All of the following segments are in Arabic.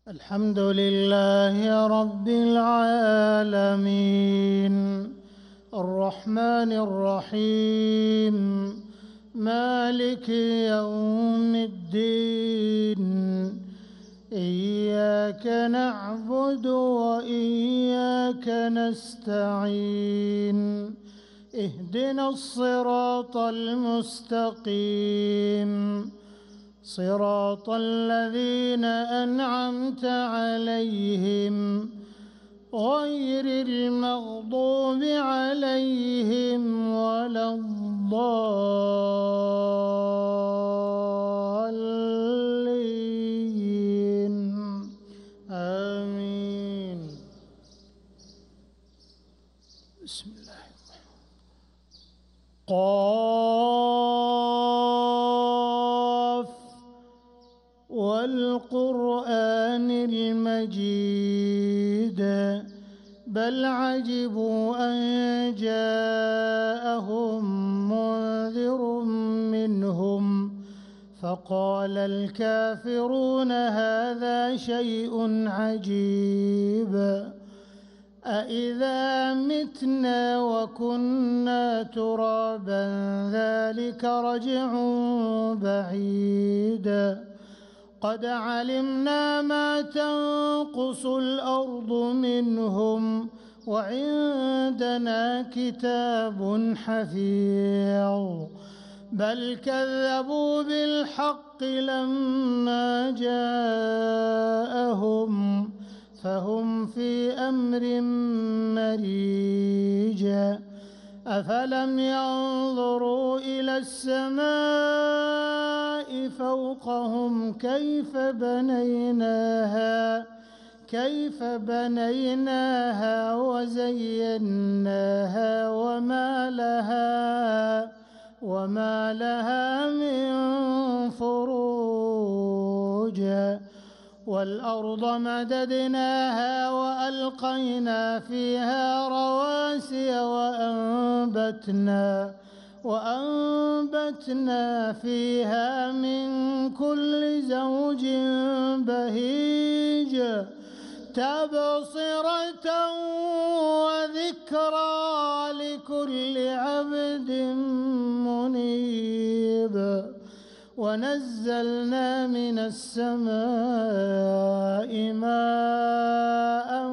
الحمد لله رب العالمين الرحمن الرحيم مالك يوم الدين إياك نعبد وإياك نستعين اهدنا الصراط المستقيم صراط الذين أنعمت عليهم غير المغضوب عليهم ولا الضالين آمين. بسم الله قاف والقرآن المجيد بل عجبوا أن جاءهم منذر منهم فقال الكافرون هذا شيء عجيب أإذا متنا وكنا ترابا ذلك رجع بعيد قد علمنا ما تنقص الأرض منهم وعندنا كتاب حفيظ بل كذبوا بالحق لما جاءهم فهم في أمر مريج أفلم ينظروا إلى السماء فوقهم كيف بنيناها وزيناها وما لها من فروج والأرض مددناها وألقينا فيها رواسي وأنبتنا فيها من كل زوج بهيج تبصرة وذكرى لكل عبد منيب ونزلنا من السماء ماء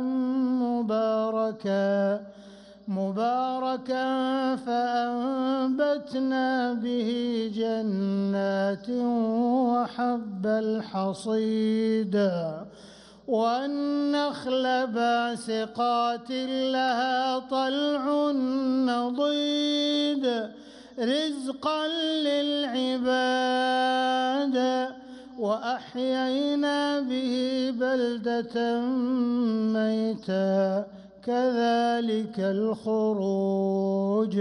مباركا فأنبتنا به جنات وحب الحصيد والنخل باسقات لها طلع نضيد رزقا للعباد وأحيينا به بلدة ميتا كذلك الخروج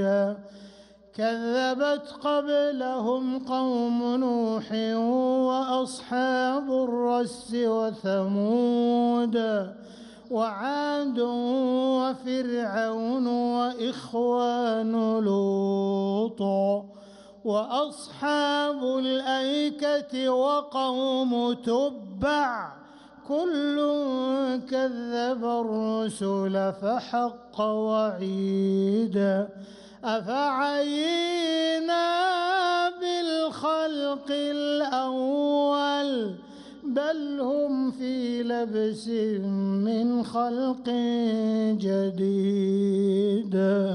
كذبت قبلهم قوم نوح وأصحاب الرس وثمود وعاد وفرعون وإخوان لوط وأصحاب الأيكة وقوم تبع كل كذب الرسل فحق وعيد أفعينا بالخلق الأول بل هم في لبس من خلق جديد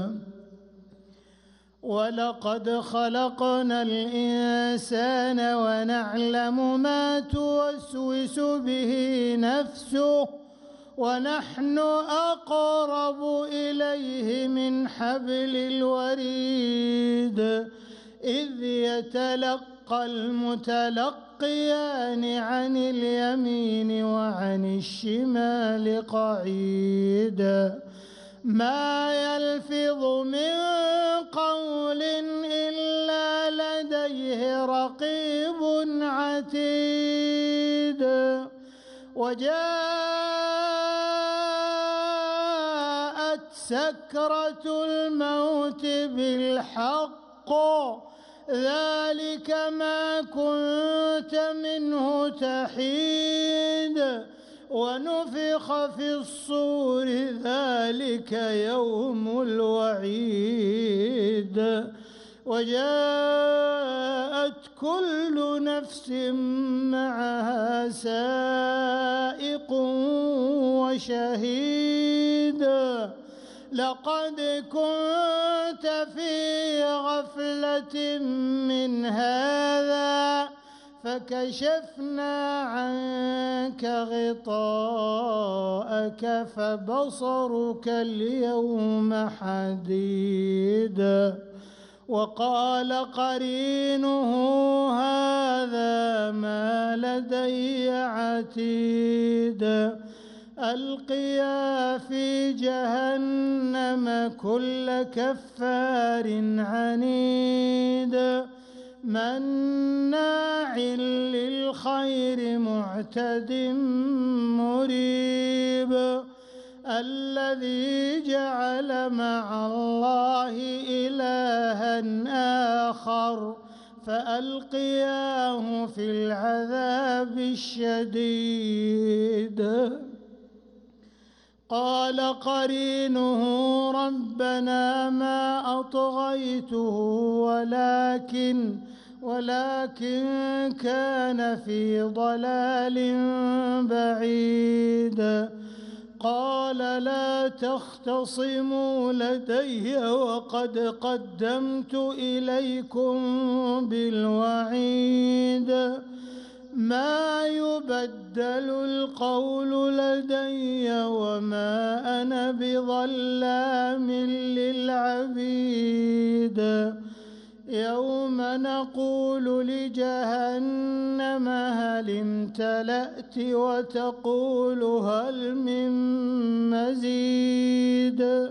ولقد خلقنا الإنسان ونعلم ما توسوس به نفسه ونحن أقرب إليه من حبل الوريد إذ يتلقى المتلقيان عن اليمين وعن الشمال قعيد ما يلفظ من قول إلا لديه رقيب عتيد وجاءت سكرة الموت بالحق ذلك ما كنت منه تحيد ونفخ في الصور ذلك يوم الوعيد وجاءت كل نفس معها سائق وشهيد لقد كنت في غفلة من هذا فكشفنا عنك غطاءك فبصرك اليوم حديد وقال قرينه هذا ما لدي عتيد ألقيا في جهنم كل كفار عنيد مناع للخير معتد مريب الذي جعل مع الله إلها آخر فألقياه في العذاب الشديد قال قرينه ربنا ما أطغيته ولكن كان في ضلال بعيد قال لا تختصموا لدي وقد قدمت إليكم بالوعيد ما يبدل القول لدي وما أنا بظلام للعبيد يوم نقول لجهنم هل امتلأت وتقول هل من مزيد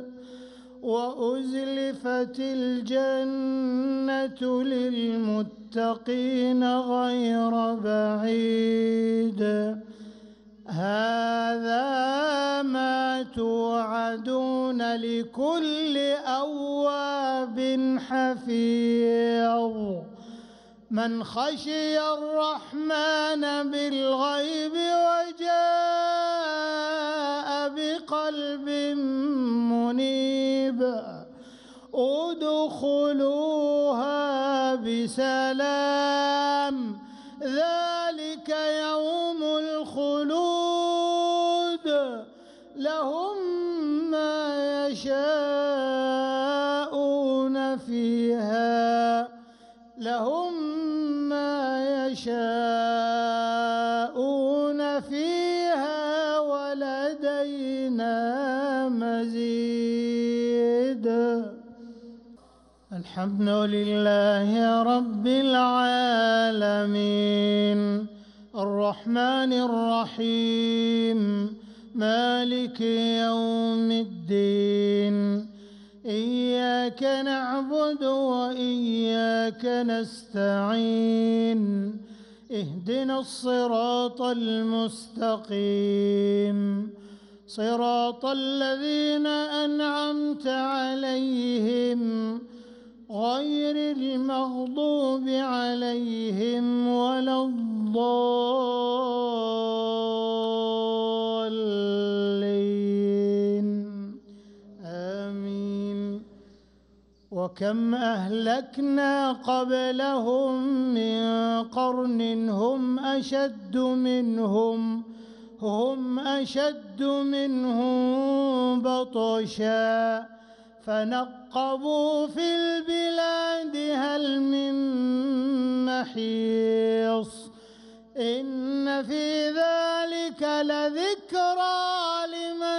وأزلفت الجنة للمتقين غير بعيد هذا ما توعدون لكل أواب حفيظ من خشي الرحمن بالغيب وجاء بقلب منيب ادخلوها بسلام ذلك يوم الخلود لهم ما يشاءون فيها ولدينا مزيد الحمد لله رب العالمين الرحمن الرحيم مالك يوم الدين إياك نعبد وإياك نستعين اهدنا الصراط المستقيم صراط الذين أنعمت عليهم غير المغضوب عليهم ولا الضالين آمين وكم أهلكنا قبلهم من قرن هم أشد منهم بطشا فنقبوا في البلاد هل من محيص إن في ذلك لذكرى لمن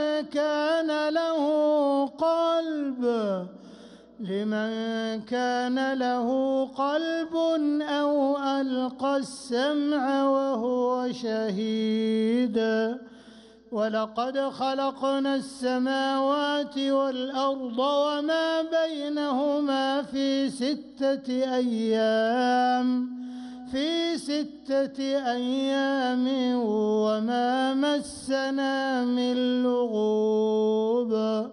كان له قلب أو ألقى السمع وهو شهيد ولقد خلقنا السماوات والأرض وما بينهما في ستة أيام وما مسنا من لغوب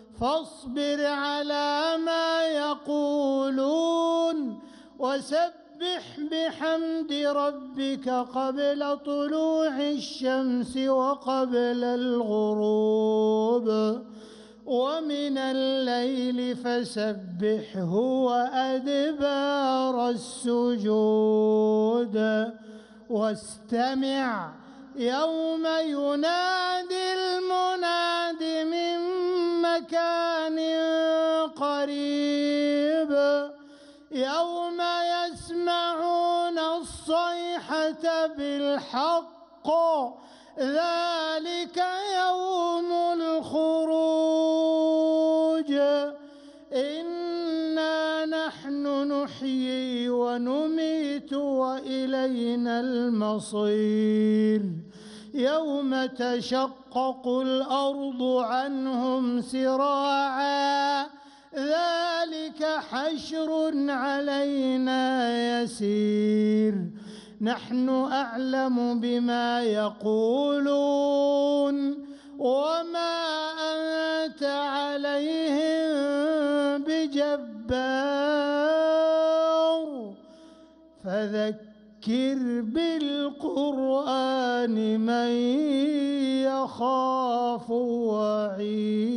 فاصبر على ما يقولون وسبح فسبح بحمد ربك قبل طلوع الشمس وقبل الغروب ومن الليل فسبحه وأدبار السجود واستمع يوم ينادي المناد من مكان قريب يوم يسمعون الصيحة بالحق ذلك يوم الخروج إنا نحن نحيي ونميت وإلينا المصير يوم تشقق الأرض عنهم سراعا ذلك حشر علينا يسير نحن أعلم بما يقولون وما أنت عليهم بجبار فذكر بالقرآن من يخاف وعيد